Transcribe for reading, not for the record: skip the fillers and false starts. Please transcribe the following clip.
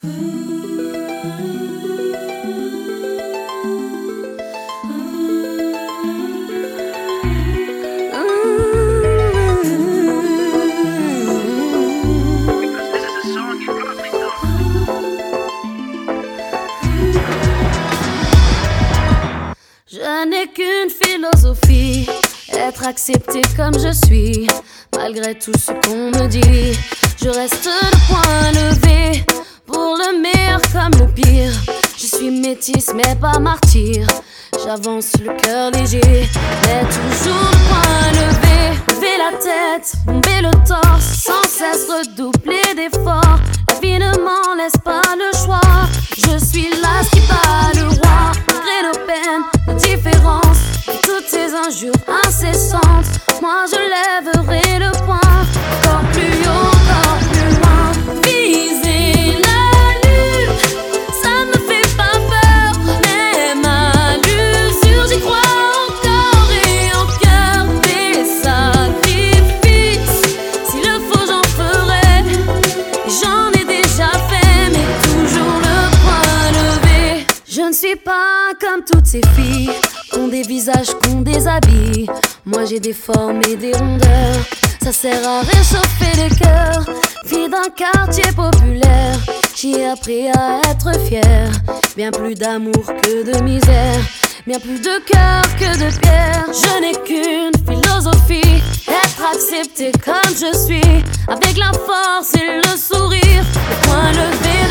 Je n'ai qu'une philosophie, être accepté comme je suis. Malgré tout ce qu'on me dit, je reste le poing levé. Pour le meilleur comme le pire, je suis métisse mais pas martyr. J'avance le cœur léger, mais toujours le poing levé. Lever la tête, bomber le torse, sans cesse redoubler d'efforts. La vie ne m'en laisse pas le choix. Je suis là qui bat le roi. Malgré nos peines, nos différences et toutes ces injures incessantes, moi je lèverai le poing. Encore plus haut, encore plus loin. Viser la lune, ça me fait pas peur. Même à l'usure, j'y crois encore et en cœur. Des sacrifices, s'il le faut j'en ferai. J'en ai déjà fait, mais toujours le poing levé. Je ne suis pas comme toutes ces filles qu'ont des visages, qu'ont des habits. Moi j'ai des formes et des rondeurs, ça sert à réchauffer les cœurs. Fille d'un quartier populaire, j'ai appris à être fière. Bien plus d'amour que de misère, bien plus de cœur que de pierre. Je n'ai qu'une philosophie, être accepté comme je suis, avec la force et le sourire, le poing levé